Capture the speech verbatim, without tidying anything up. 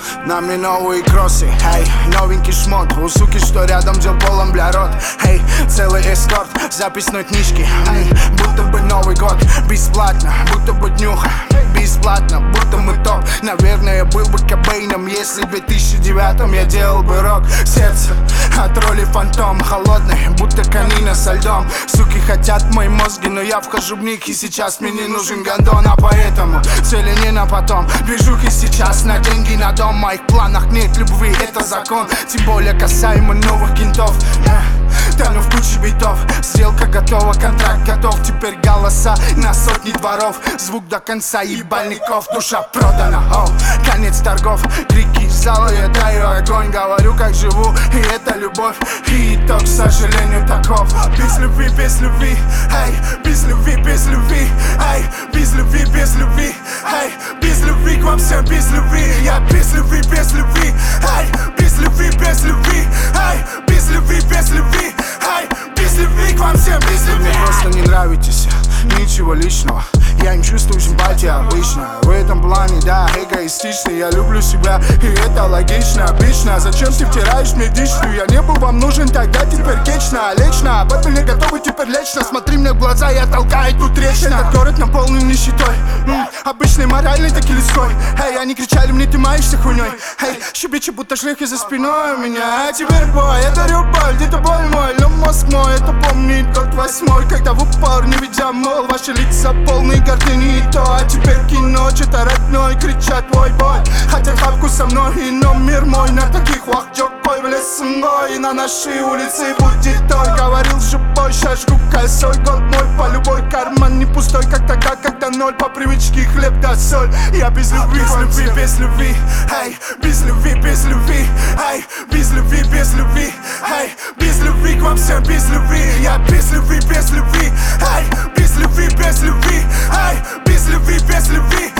Нами новые кроссы, эй, новенький шмот. У суки, что рядом, дел полон, бля, рот. Эй, целый эскорт, записной книжки, эй, будто бы Новый год. Бесплатно, будто бы днюха. Бесплатно, будто мы топ. Наверное, я был бы Кобейном, если бы в две тысячи девятом я делал бы рок. Сердце от роли фантом, холодный, будто конина со льдом. Суки хотят мои мозги, но я вхожу в них, и сейчас мне не нужен гондон. А поэтому цели не на потом, движухи сейчас на деньги, на дом. В моих планах нет любви, это закон. Тем более касаемо новых кентов. Тону в куче битов, сделка готова, контракт готов. Теперь голоса на сотни дворов, звук до конца ебальников. Душа продана, о, конец торгов. Крики из зала, я даю огонь. Говорю, как живу, и это любовь. И итог, к сожалению, таков. Без любви, без любви, эй, без любви, без любви, эй, без любви, без любви, эй, без любви к вам всем, без любви. Я без любви, без любви, эй, без любви, без любви, эй, без любви, без любви, эй, без любви к вам всем, без любви. Вы мне просто не нравитесь, ничего личного. Я не чувствую симпатии обычно. В этом плане, да, эгоистичный. Я люблю себя, и это логично, обычно. Зачем ты втираешь мне дичью? Я не был вам нужен тогда, теперь вечно. Лично, об этом не готовы теперь лично. Смотри мне в глаза, я толкаю тут речь. Этот город наполнен нищетой, м-м, обычной моральной таки людской. Эй, они кричали мне, ты маешься хуйней. Эй, щебечи, будто шлейки за спиной у меня. А теперь бой, я дарю боль, где-то боль мой. Но мозг мой, это помнит год восьмой. Когда в упор не видя, мол, ваши лица полные гордыни и то. А теперь кино, что-то родной, кричат твой бой. Хотят хавку со мной, и но мир мой на таких вахтёк бой влез со мной. И на нашей улице будет той. Говорил же бой, сейчас жгу косой. Год мой по любой карман не пустой, как тогда, когда ноль. По привычке хлеб да соль. Я без любви, без любви, без любви, эй, без любви, без любви, эй, без любви, без любви, эй, без любви к вам всем, без любви. Я без любви, без любви, эй, без любви, без любви, эй, без любви, без любви.